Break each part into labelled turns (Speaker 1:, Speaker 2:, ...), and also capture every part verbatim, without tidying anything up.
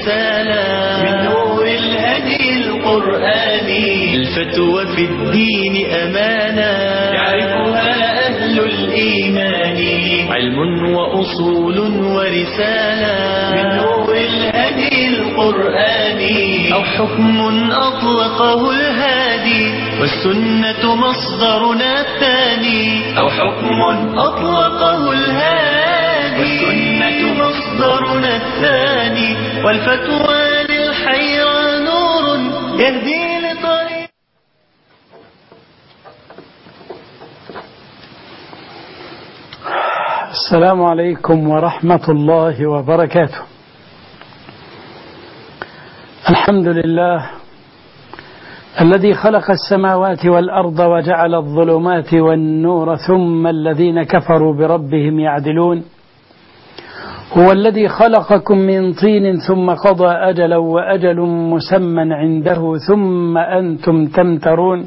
Speaker 1: ورسالة من نور الهدي القرآني. الفتوى في الدين أمانة يعرفها أهل الإيمان، علم وأصول ورسالة من نور الهدي القرآني. أو حكم أطلقه الهادي والسنة مصدرنا الثاني. أو حكم أطلقه الهادي والسنة مصدرنا الثاني. والفتوى للحيرى نور يهدي لطريق.
Speaker 2: السلام عليكم ورحمة الله وبركاته. الحمد لله الذي خلق السماوات والأرض وجعل الظلمات والنور ثم الذين كفروا بربهم يعدلون. هو الذي خلقكم من طين ثم قضى أجلا وأجل مسمى عنده ثم أنتم تمترون.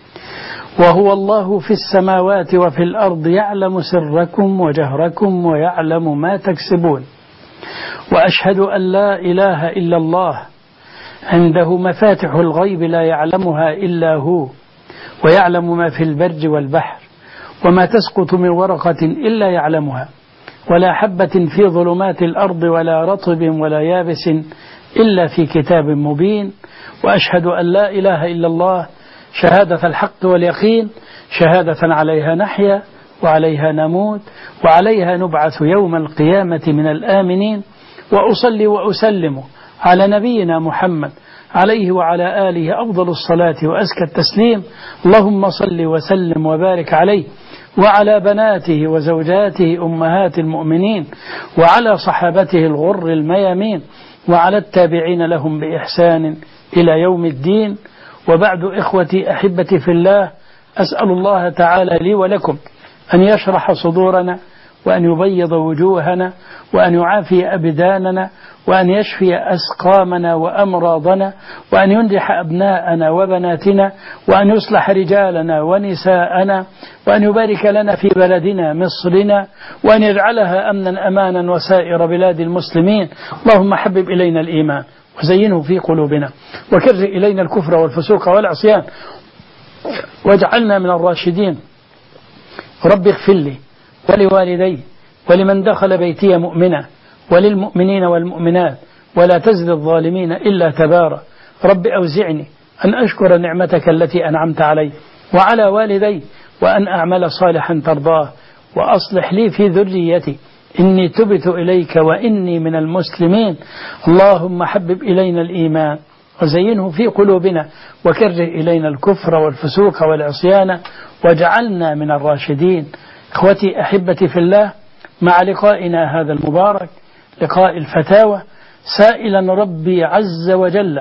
Speaker 2: وهو الله في السماوات وفي الأرض يعلم سركم وجهركم ويعلم ما تكسبون. وأشهد أن لا إله إلا الله عنده مفاتح الغيب لا يعلمها إلا هو، ويعلم ما في البر والبحر، وما تسقط من ورقة إلا يعلمها، ولا حبة في ظلمات الأرض ولا رطب ولا يابس إلا في كتاب مبين. وأشهد أن لا إله إلا الله شهادة الحق واليقين، شهادة عليها نحيا وعليها نموت وعليها نبعث يوم القيامة من الآمنين. وأصلي وأسلم على نبينا محمد عليه وعلى آله أفضل الصلاة وأزكى التسليم. اللهم صل وسلم وبارك عليه وعلى بناته وزوجاته أمهات المؤمنين وعلى صحابته الغر الميامين وعلى التابعين لهم بإحسان إلى يوم الدين. وبعد إخوتي أحبتي في الله، أسأل الله تعالى لي ولكم أن يشرح صدورنا وأن يبيض وجوهنا وأن يعافي أبداننا وأن يشفي أسقامنا وأمراضنا وأن ينجح أبناءنا وبناتنا وأن يصلح رجالنا ونساءنا وأن يبارك لنا في بلدنا مصرنا وأن يجعلها أمنا أمانا وسائر بلاد المسلمين. اللهم حبب إلينا الإيمان وزينه في قلوبنا وكره إلينا الكفر والفسوق والعصيان واجعلنا من الراشدين. رب اغفر لي ولوالدي ولمن دخل بيتي مؤمنا وللمؤمنين والمؤمنات ولا تزد الظالمين إلا تبارا. رب أوزعني أن أشكر نعمتك التي أنعمت علي وعلى والدي وأن أعمل صالحا ترضاه وأصلح لي في ذريتي إني تبت إليك وإني من المسلمين. اللهم حبب إلينا الإيمان وزينه في قلوبنا وكره إلينا الكفر والفسوق والعصيان واجعلنا من الراشدين. إخوتي أحبتي في الله، مع لقائنا هذا المبارك لقاء الفتاوى، سائلا ربي عز وجل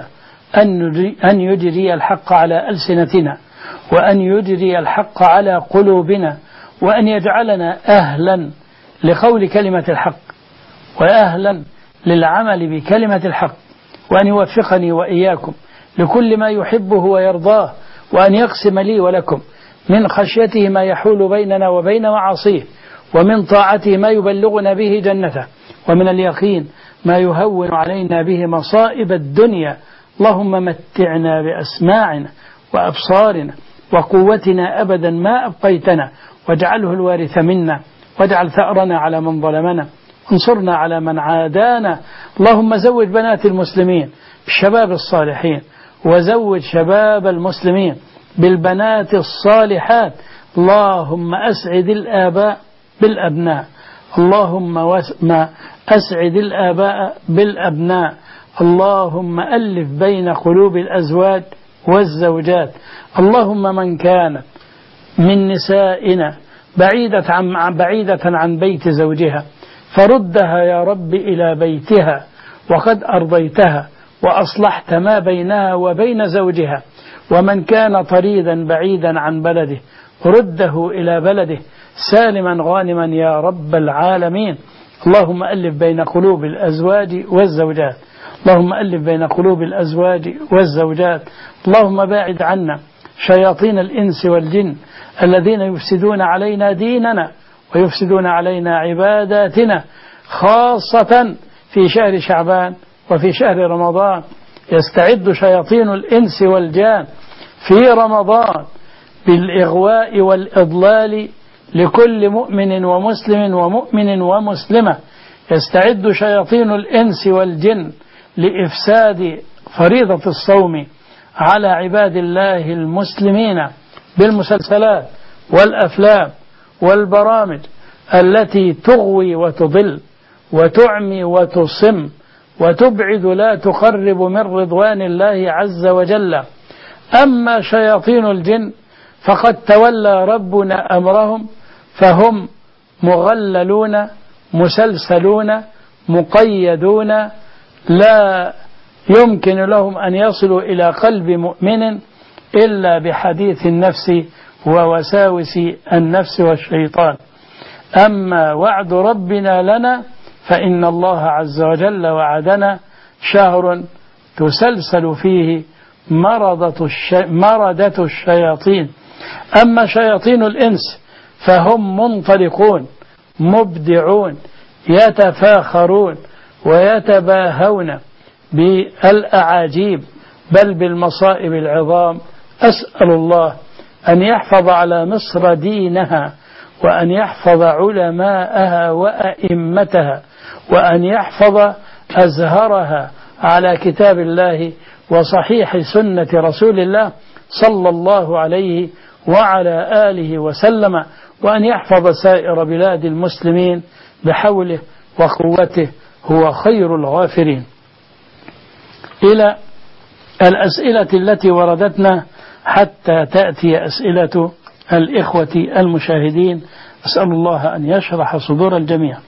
Speaker 2: أن يجري الحق على ألسنتنا وأن يجري الحق على قلوبنا وأن يجعلنا أهلا لقول كلمة الحق وأهلا للعمل بكلمة الحق، وأن يوفقني وإياكم لكل ما يحبه ويرضاه، وأن يقسم لي ولكم من خشيته ما يحول بيننا وبين معاصيه، ومن طاعته ما يبلغنا به جنته، ومن اليقين ما يهون علينا به مصائب الدنيا. اللهم متعنا بأسماعنا وأبصارنا وقوتنا أبدا ما أبقيتنا، واجعله الوارث منا، واجعل ثأرنا على من ظلمنا، انصرنا على من عادانا. اللهم زوج بنات المسلمين بالشباب الصالحين، وزوج شباب المسلمين بالبنات الصالحات. اللهم أسعد الآباء بالأبناء، اللهم أسعد الآباء بالأبناء. اللهم ألف بين قلوب الأزواج والزوجات. اللهم من كانت من نسائنا بعيدة عن, بعيدة عن بيت زوجها فردها يا رب إلى بيتها، وقد أرضيتها وأصلحت ما بينها وبين زوجها. ومن كان طريدا بعيدا عن بلده رده إلى بلده سالما غانما يا رب العالمين. اللهم ألف بين قلوب الأزواج والزوجات، اللهم ألف بين قلوب الأزواج والزوجات. اللهم باعد عنا شياطين الإنس والجن الذين يفسدون علينا ديننا ويفسدون علينا عباداتنا، خاصة في شهر شعبان وفي شهر رمضان يستعد شياطين الإنس والجان في رمضان بالإغواء والإضلال لكل مؤمن ومسلم ومؤمن ومسلمة. يستعد شياطين الإنس والجن لإفساد فريضة الصوم على عباد الله المسلمين بالمسلسلات والأفلام والبرامج التي تغوي وتضل وتعمي وتصم وتبعد لا تقرب من رضوان الله عز وجل. أما شياطين الجن فقد تولى ربنا أمرهم، فهم مغللون مسلسلون مقيدون، لا يمكن لهم أن يصلوا إلى قلب مؤمن إلا بحديث النفس ووساوس النفس والشيطان. أما وعد ربنا لنا فإن الله عز وجل وعدنا شهر تسلسل فيه مرضة, الشي... مرضة الشياطين. أما شياطين الإنس فهم منطلقون مبدعون يتفاخرون ويتباهون بالأعاجيب بل بالمصائب العظام. أسأل الله أن يحفظ على مصر دينها، وأن يحفظ علماءها وأئمتها، وأن يحفظ أزهرها على كتاب الله وصحيح سنة رسول الله صلى الله عليه وعلى آله وسلم، وأن يحفظ سائر بلاد المسلمين بحوله وقوته، هو خير الغافرين. إلى الأسئلة التي وردتنا حتى تأتي أسئلة الإخوة المشاهدين، أسأل الله أن يشرح صدور الجميع.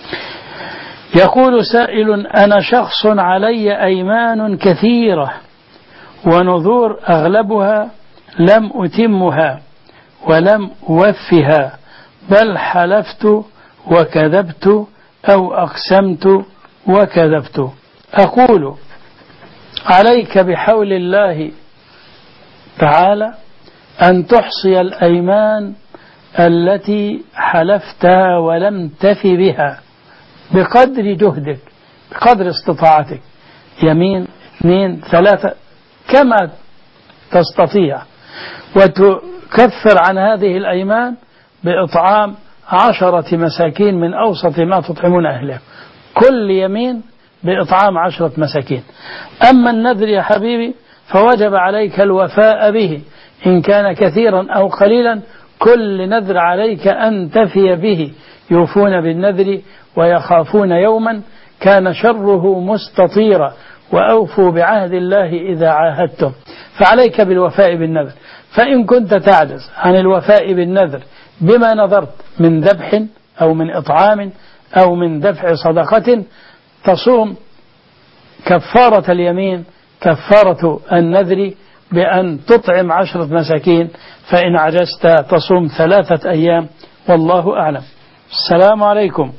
Speaker 2: يقول سائل: أنا شخص علي أيمان كثيرة ونذور أغلبها لم أتمها ولم أوفها، بل حلفت وكذبت أو أقسمت وكذبت. أقول: عليك بحول الله تعالى أن تحصي الأيمان التي حلفتها ولم تف بها بقدر جهدك، بقدر استطاعتك، يمين اثنين ثلاثة كما تستطيع، وتكفر عن هذه الأيمان بإطعام عشرة مساكين من أوسط ما تطعمون أهله، كل يمين بإطعام عشرة مساكين. أما النذر يا حبيبي فوجب عليك الوفاء به إن كان كثيرا أو قليلا، كل نذر عليك أن تفي به. يوفون بالنذر ويخافون يوما كان شره مستطيرا، وأوفوا بعهد الله إذا عاهدتم. فعليك بالوفاء بالنذر. فإن كنت تعجز عن الوفاء بالنذر بما نذرت من ذبح أو من إطعام أو من دفع صدقة، تصوم كفارة اليمين كفارة النذر بأن تطعم عشرة مساكين، فإن عجزت تصوم ثلاثة أيام، والله أعلم. السلام عليكم.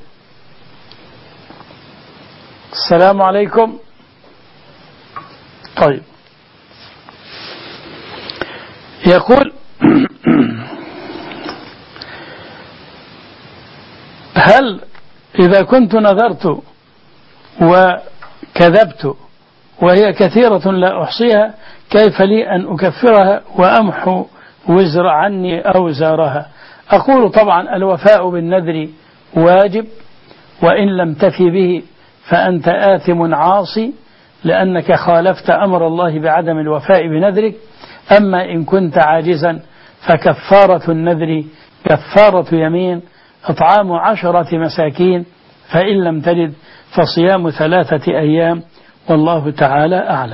Speaker 2: السلام عليكم. طيب، يقول: هل إذا كنت نذرت وكذبت وهي كثيرة لا أحصيها، كيف لي أن أكفرها وأمحو وزر عني أو زارها؟ أقول: طبعا الوفاء بالنذر واجب، وإن لم تفي به فأنت آثم عاصي، لأنك خالفت أمر الله بعدم الوفاء بنذرك. أما إن كنت عاجزا فكفارة النذر كفارة يمين، إطعام عشرة مساكين، فإن لم تجد فصيام ثلاثة أيام، والله تعالى أعلم.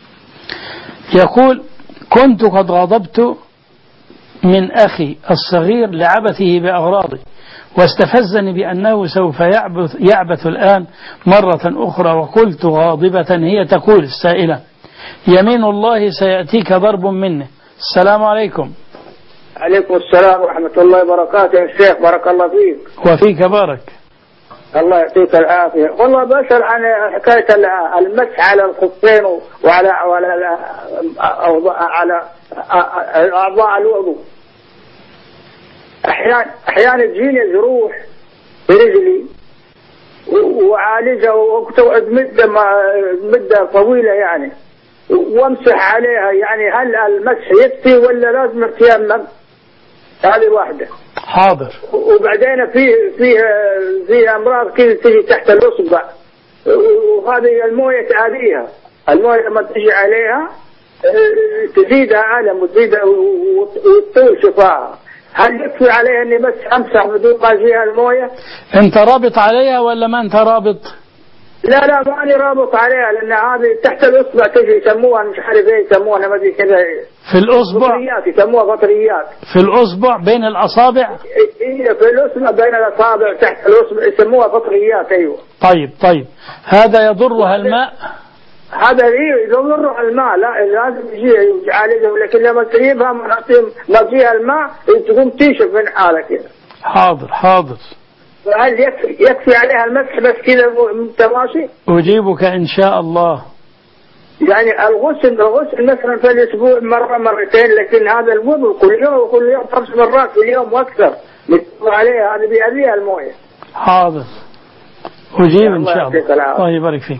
Speaker 2: يقول: كنت قد غضبت من أخي الصغير لعبثه بأغراضه، واستفزني بأنه سوف يعبث, يعبث الآن مرة أخرى، وقلت غاضبة. هي تقول السائلة: يمين الله سيأتيك ضرب منه. السلام عليكم.
Speaker 3: عليكم السلام ورحمة الله وبركاته يا شيخ، بارك الله فيك.
Speaker 2: وفيك بارك. الله
Speaker 3: يعطيك العافية. والله بسأل عن حكاية المسح على الخفين وعلى على على أعضاء الوضوء. أحيانا أحيانا تجيني جروح في رجلي وعالجها وتقعد مدة مدة طويلة يعني، وامسح عليها، يعني هل المسح يكفي ولا لازم اتيمم؟ هذه واحدة.
Speaker 2: حاضر.
Speaker 3: وبعدين في في في امراض كذا تجي تحت الاصبع، وهذه المويه تآذيها، المويه لما تجي عليها تزيدها ألم وتزيدها وتطول شفاها. هل يكفي عليها اني بس امسح بدون ما فيها المويه؟
Speaker 2: انت رابط عليها ولا ما انت رابط؟
Speaker 3: لا لا ماني رابط عليها، لان هذه تحت الاصبع تجي يسموها مش عارف ايه يسموها، ما ادري كذا
Speaker 2: في الاصبع،
Speaker 3: فطريات يسموها فطريات
Speaker 2: في الاصبع بين الاصابع.
Speaker 3: ايه في الاصبع بين الاصابع تحت الاصبع يسموها فطريات. ايوه.
Speaker 2: طيب طيب هذا يضرها الماء؟
Speaker 3: هذا يضر الماء، لا لازم يجي يعالجها، لكن لما تجيبها ما فيها الماء تقوم تنشف من حالها كذا.
Speaker 2: حاضر حاضر.
Speaker 3: هل يكفي, يكفي عليها المسح بس كذا متماشي؟
Speaker 2: أجيبك إن شاء الله.
Speaker 3: يعني الغسل الغسل مثلا في الأسبوع مرة مرتين، لكن هذا الوضوء كل يوم وكل يوم خمس مرات في اليوم وأكثر متفق عليها، هذا بيأذيها الموية.
Speaker 2: حاضر أجيب إن شاء الله. الله يبارك فيك.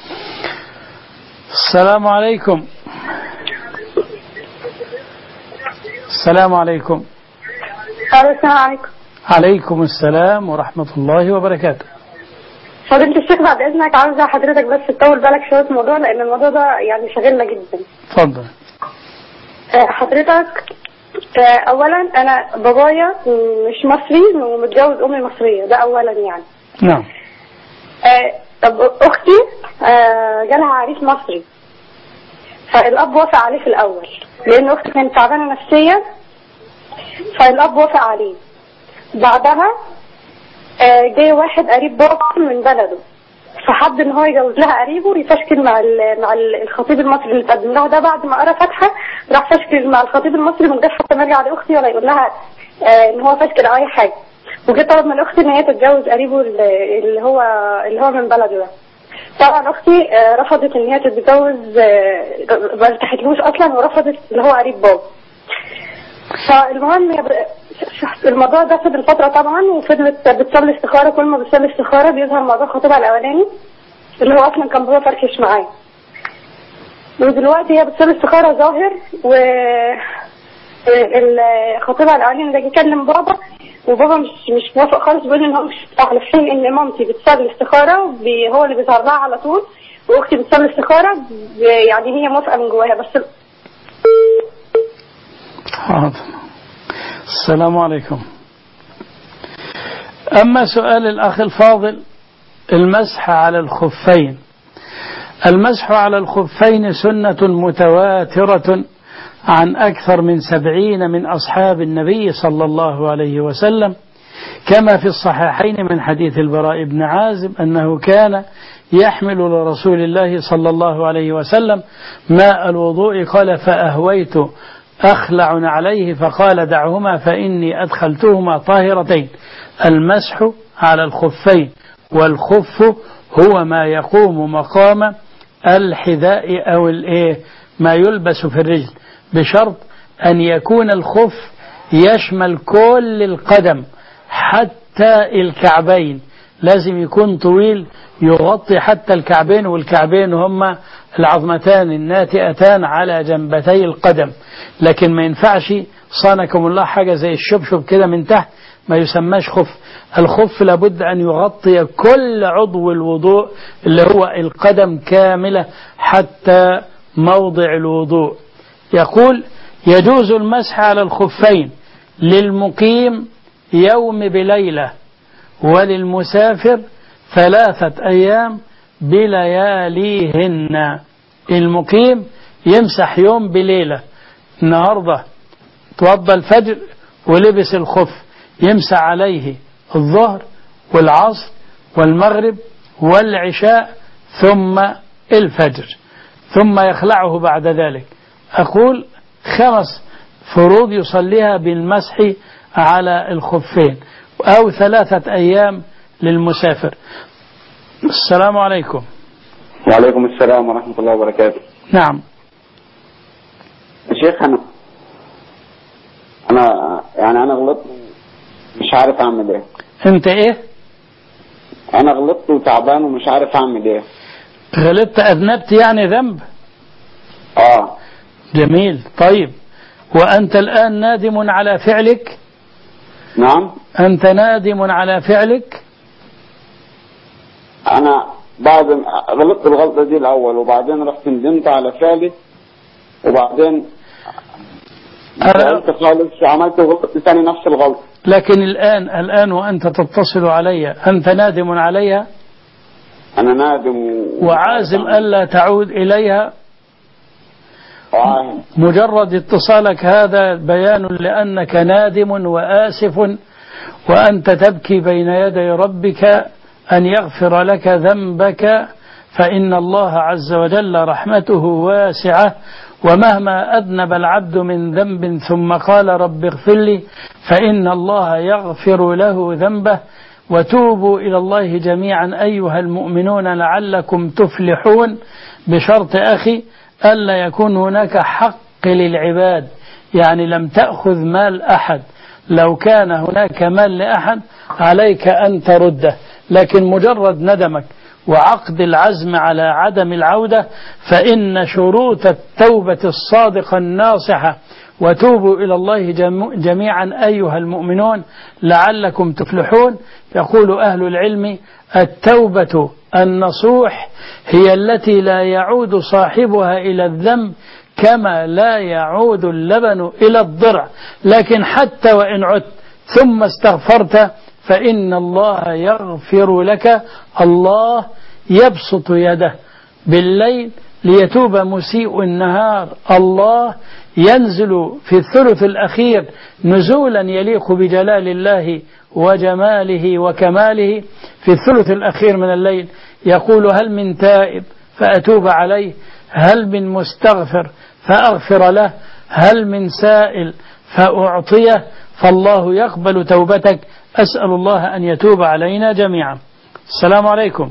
Speaker 2: السلام عليكم. السلام عليكم.
Speaker 4: السلام عليكم.
Speaker 2: عليكم السلام ورحمة الله وبركاته.
Speaker 4: فضيلة الشيخ بعد إذنك عاوزة حضرتك بس تطول بالك شوية موضوع، لأن الموضوع ده يعني شاغلنا جدا.
Speaker 2: اتفضل.
Speaker 4: حضرتك أولا أنا بابايا مش مصري ومتجوز أمي مصرية، ده أولا يعني.
Speaker 2: نعم.
Speaker 4: طب أختي جالها عريس مصري، فالأب وافق عليه في الأول لأن أختي كانت تعبانة نفسيا، فالأب وافق عليه. بعدها جاي واحد قريب بابا من بلده، فحب ان هو يجوز لها قريبه يفشكل مع مع الخطيب المصري اللي تقدم لها ده. بعد ما قرا فاتحه راح فشكل مع الخطيب المصري من غير حتى ما يرجع لاختي ولا يقول لها ان هو فشكل اي حاجه. وجيت طلب من اختي ان هي تتجوز قريبه اللي هو اللي هو من بلده ده. طبعا اختي رفضت ان هي تتجوز، ما ارتحتلوش اصلا، ورفضت اللي هو قريب بابا. فالمهم الموضوع ده فضل فترة طبعا، وفضلت بتصلي استخارة. كل ما بتصلي استخارة بيظهر موضوع خطيبها الأولاني اللي هو أصلا كان بابا فركش معاه، ودلوقتي هي بتصلي استخارة ظاهر، و خطيبها الأولاني ده يكلم بابا، وبابا مش مش موافق خالص، بيقول ان هو مش على حين ان مامتي بتصلي استخارة هو اللي بيظهر لها على طول، واختي بتصلي استخارة يعني هي موافقة من جواها بس.
Speaker 2: حاضر. السلام عليكم. أما سؤال الأخ الفاضل المسح على الخفين، المسح على الخفين سنة متواترة عن أكثر من سبعين من أصحاب النبي صلى الله عليه وسلم، كما في الصحيحين من حديث البراء بن عازب أنه كان يحمل لرسول الله صلى الله عليه وسلم ماء الوضوء، قال فأهويت أخلع عليه فقال دعهما فإني أدخلتهما طاهرتين. المسح على الخفين، والخف هو ما يقوم مقام الحذاء أو الإيه ما يلبس في الرجل، بشرط أن يكون الخف يشمل كل القدم حتى الكعبين، لازم يكون طويل يغطي حتى الكعبين، والكعبين هما العظمتان الناتئتان على جنبتي القدم. لكن ما ينفعش صانكم الله حاجة زي الشبشب كده من تحت، ما يسماش خف. الخف لابد أن يغطي كل عضو الوضوء اللي هو القدم كاملة حتى موضع الوضوء. يقول يجوز المسح على الخفين للمقيم يوم بليلة، وللمسافر ثلاثة أيام بلياليهن. المقيم يمسح يوم بليلة، النهاردة توضى الفجر ولبس الخف يمسح عليه الظهر والعصر والمغرب والعشاء ثم الفجر، ثم يخلعه بعد ذلك. أقول خمس فروض يصليها بالمسح على الخفين، أو ثلاثة أيام للمسافر. السلام عليكم.
Speaker 5: وعليكم السلام ورحمة الله وبركاته.
Speaker 2: نعم
Speaker 5: يا شيخ، أنا أنا يعني أنا غلطت مش عارف أعمل إيه.
Speaker 2: أنت إيه؟
Speaker 5: انا غلطت وتعبان ومش عارف اعمل ايه.
Speaker 2: غلطت أذنبت يعني ذنب؟
Speaker 5: اه.
Speaker 2: جميل. طيب وأنت الآن نادم على فعلك؟
Speaker 5: نعم.
Speaker 2: أنت نادم على فعلك؟
Speaker 5: انا بعد غلطت الغلطة دي الاول وبعدين رحت ندمت على فعلي وبعدين غلطت خالص وعملت غلطت ثاني نفس الغلط.
Speaker 2: لكن الآن الآن وأنت تتصل علي أنت نادم عليها؟
Speaker 5: أنا نادم و...
Speaker 2: وعازم ألا تعود إليها؟
Speaker 5: وعاهم.
Speaker 2: مجرد اتصالك هذا بيان لأنك نادم وآسف وأنت تبكي بين يدي ربك أن يغفر لك ذنبك، فإن الله عز وجل رحمته واسعة، ومهما أذنب العبد من ذنب ثم قال رب اغفر لي فإن الله يغفر له ذنبه. وتوبوا إلى الله جميعا أيها المؤمنون لعلكم تفلحون، بشرط أخي ألا يكون هناك حق للعباد، يعني لم تأخذ مال أحد، لو كان هناك مال لأحد عليك أن ترده، لكن مجرد ندمك وعقد العزم على عدم العودة، فإن شروط التوبة الصادقة الناصحة وتوبوا إلى الله جميعا أيها المؤمنون لعلكم تفلحون. يقول أهل العلم التوبة النصوح هي التي لا يعود صاحبها إلى الذنب كما لا يعود اللبن إلى الضرع، لكن حتى وإن عدت ثم استغفرت فإن الله يغفر لك. الله يبسط يده بالليل ليتوب مسيء النهار، الله ينزل في الثلث الأخير نزولا يليق بجلال الله وجماله وكماله في الثلث الأخير من الليل، يقول هل من تائب فأتوب عليه، هل من مستغفر فأغفر له، هل من سائل فأعطيه، فالله يقبل توبتك. أسأل الله أن يتوب علينا جميعا. السلام عليكم.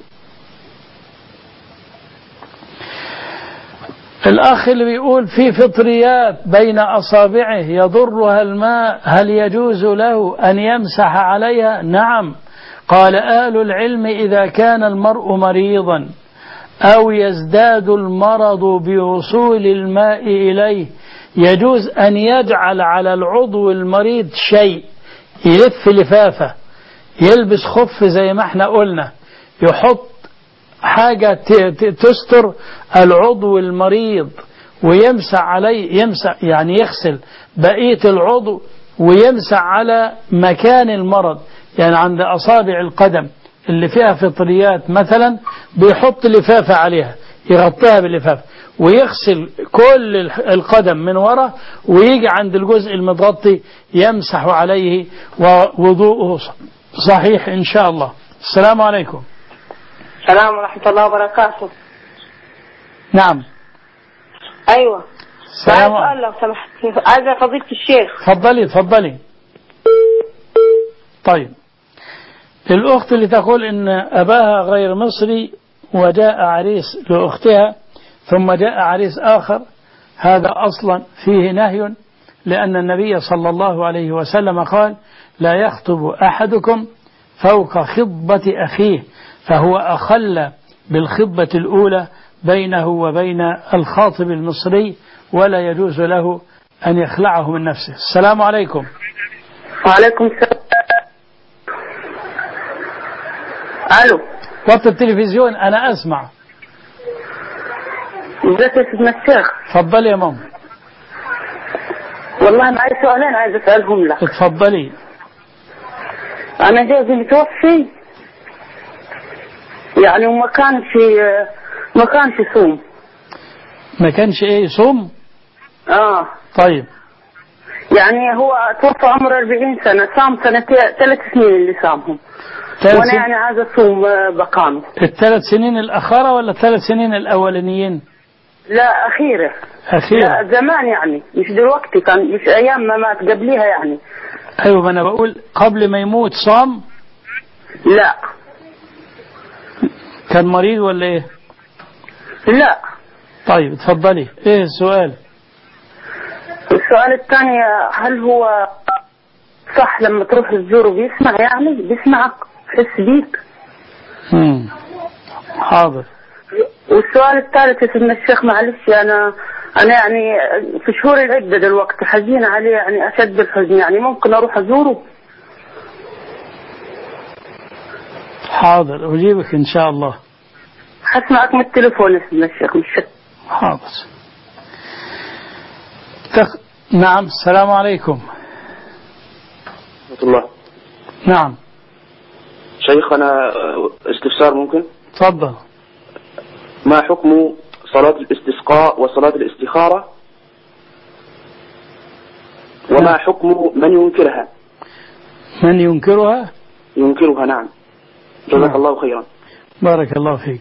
Speaker 2: الأخ اللي بيقول في فطريات بين أصابعه يضرها الماء، هل يجوز له أن يمسح عليها؟ نعم. قال أهل العلم إذا كان المرء مريضا أو يزداد المرض بوصول الماء إليه يجوز أن يجعل على العضو المريض شيء، يلف لفافة، يلبس خف زي ما احنا قلنا، يحط حاجة تستر العضو المريض ويمسح عليه، يمسح يعني يغسل بقية العضو ويمسح على مكان المرض، يعني عند أصابع القدم اللي فيها فطريات مثلا بيحط لفافة عليها يغطيها باللفافة ويغسل كل القدم من وراء ويجي عند الجزء المتغطي يمسح عليه ووضوءه صحيح إن شاء الله. السلام عليكم.
Speaker 6: السلام ورحمة الله وبركاته.
Speaker 2: نعم.
Speaker 6: أيوة.
Speaker 2: السلام
Speaker 6: عليكم. لو سمحت عايزة فضيلة الشيخ.
Speaker 2: تفضلي تفضلي. طيب الأخت اللي تقول إن أباها غير مصري وجاء عريس لأختها ثم جاء عريس آخر، هذا أصلا فيه نهي، لأن النبي صلى الله عليه وسلم قال لا يخطب أحدكم فوق خطبة أخيه، فهو أخل بالخطبة الأولى بينه وبين الخاطب المصري ولا يجوز له أن يخلعه من نفسه. السلام عليكم.
Speaker 6: وعليكم السلام. ألو.
Speaker 2: وقت التلفزيون أنا أسمع.
Speaker 6: ازيك يا سيدنا الشيخ؟
Speaker 2: تفضلي يا ماما.
Speaker 6: والله معي سؤالين عايز أسألهم لك.
Speaker 2: تفضلي.
Speaker 6: أنا جوزي متوفي يعني وما كان في ما كان في صوم.
Speaker 2: ما كانش ايه يصوم؟
Speaker 6: اه.
Speaker 2: طيب.
Speaker 6: يعني هو توفى عمره أربعين سنة، صام سنتين ثلاث سنين اللي صامهم. وانا يعني عايز اصوم بقامه.
Speaker 2: الثلاث سنين الأخيرة ولا الثلاث سنين الأولانيين؟
Speaker 6: لا أخيرة.
Speaker 2: أخيرة.
Speaker 6: لا زمان يعني مش دلوقتي، كان مش أيام ما مات قبليها يعني.
Speaker 2: أيوة ما أنا بقول قبل ما يموت صام؟
Speaker 6: لا.
Speaker 2: كان مريض ولا إيه؟
Speaker 6: لا.
Speaker 2: طيب تفضلي. إيه السؤال؟
Speaker 6: السؤال الثاني، هل هو صح لما تروح تزوره بيسمع يعني بيسمعك يحس بيك؟
Speaker 2: مم. حاضر.
Speaker 6: والسؤال الثالث يا سيدنا الشيخ، معلش أنا أنا يعني في شهور العدة دلوقتي حزينة عليه، يعني أشد الحزن، يعني ممكن أروح أزوره؟
Speaker 2: حاضر أجيبك إن شاء الله.
Speaker 6: حسمعك من التليفون يا سيدنا الشيخ. مش
Speaker 2: حاضر. تخ... نعم. السلام عليكم.
Speaker 7: ورحمة الله.
Speaker 2: نعم
Speaker 7: شيخ أنا استفسار ممكن؟
Speaker 2: تفضل.
Speaker 7: ما حكم صلاة الاستسقاء وصلاة الاستخارة، وما
Speaker 2: نعم.
Speaker 7: حكم من ينكرها؟
Speaker 2: من ينكرها؟
Speaker 7: ينكرها نعم. جزاك
Speaker 2: نعم.
Speaker 7: الله خيرا.
Speaker 2: بارك الله فيك.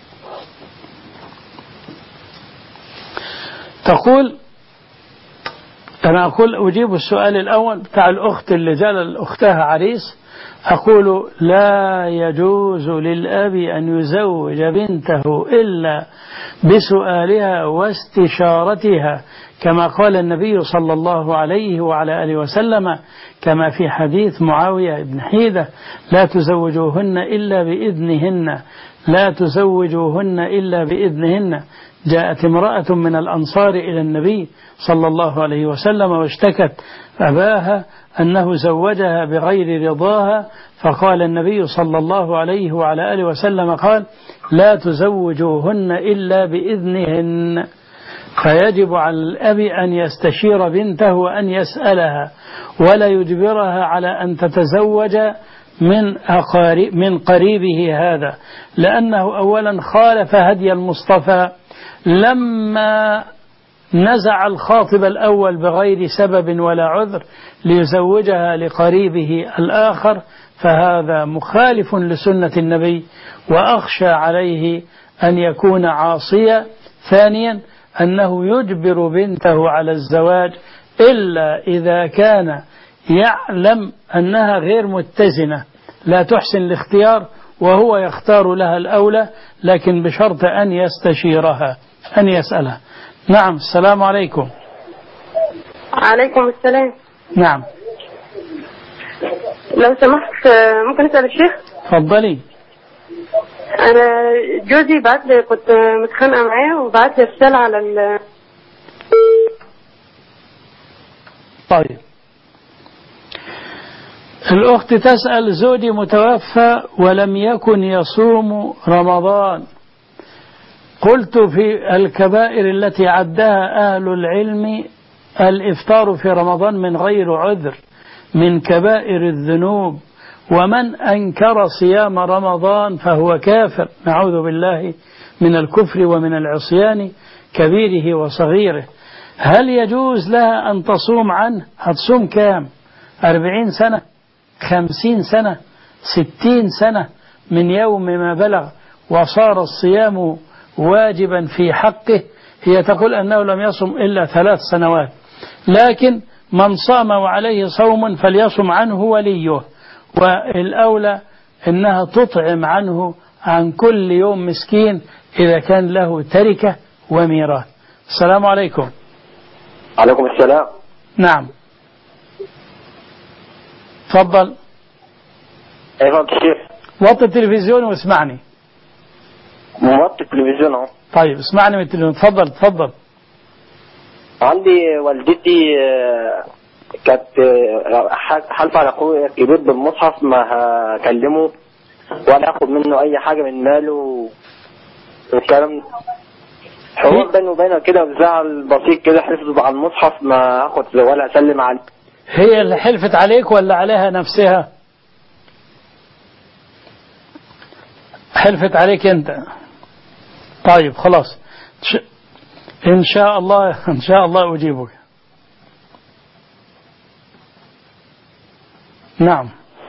Speaker 2: تقول أنا أقول أجيب السؤال الأول بتاع الأخت اللي جال أختها عريس. أقول لا يجوز للأب أن يزوج بنته إلا بسؤالها واستشارتها، كما قال النبي صلى الله عليه وعلى آله وسلم كما في حديث معاوية بن حيدة: لا تزوجوهن إلا بإذنهن، لا تزوجوهن إلا بإذنهن. جاءت امرأة من الأنصار إلى النبي صلى الله عليه وسلم واشتكت أباها أنه زوجها بغير رضاها، فقال النبي صلى الله عليه وعلى آله وسلم قال: لا تزوجوهن إلا بإذنهن. فيجب على الأب أن يستشير بنته وأن يسألها، ولا يجبرها على أن تتزوج من أقارب من قريبه هذا، لأنه أولا خالف هدي المصطفى لما نزع الخاطب الأول بغير سبب ولا عذر ليزوجها لقريبه الآخر، فهذا مخالف لسنة النبي وأخشى عليه أن يكون عاصيا. ثانيا أنه يجبر بنته على الزواج إلا إذا كان يعلم أنها غير متزنة لا تحسن الاختيار، وهو يختار لها الأولى، لكن بشرط أن يستشيرها أن يسألها. نعم. السلام عليكم.
Speaker 4: عليكم السلام.
Speaker 2: نعم.
Speaker 4: لو سمحت ممكن أسأل الشيخ؟
Speaker 2: تفضلي.
Speaker 4: أنا جوزي بعت لي، كنت متخانقة معاه وبعت لي رسالة على ال
Speaker 2: طيب. الأخت تسأل: زوجي متوفى ولم يكن يصوم رمضان. قلت في الكبائر التي عدها أهل العلم الإفطار في رمضان من غير عذر من كبائر الذنوب، ومن أنكر صيام رمضان فهو كافر، نعوذ بالله من الكفر ومن العصيان كبيره وصغيره. هل يجوز لها أن تصوم عنه؟ هتصوم كام؟ أربعين سنة؟ خمسين سنة؟ ستين سنة من يوم ما بلغ وصار الصيام واجبا في حقه؟ هي تقول أنه لم يصم إلا ثلاث سنوات، لكن من صام وعليه صوم فليصم عنه وليه، والأولى أنها تطعم عنه عن كل يوم مسكين إذا كان له تركة وميراث. السلام عليكم.
Speaker 7: عليكم السلام.
Speaker 2: نعم. تفضل.
Speaker 7: أيوة الشيخ.
Speaker 2: وطي التلفزيون واسمعني.
Speaker 7: موطي التلفزيون اهو.
Speaker 2: طيب اسمعني من التلفزيون. تفضل تفضل.
Speaker 7: عندي والدتي كانت حالفة على أخويا الكبير بالمصحف ما هكلمه ولا أخذ منه أي حاجة من ماله والكلام. حوار بينه وبينه كده وزعل بسيط كده، حلفت على المصحف ما أخذ ولا أسلم عليه.
Speaker 2: هي اللي حلفت عليك ولا عليها نفسها؟ حلفت عليك أنت. طيب خلاص إن شاء الله إن شاء الله أجيبك. نعم.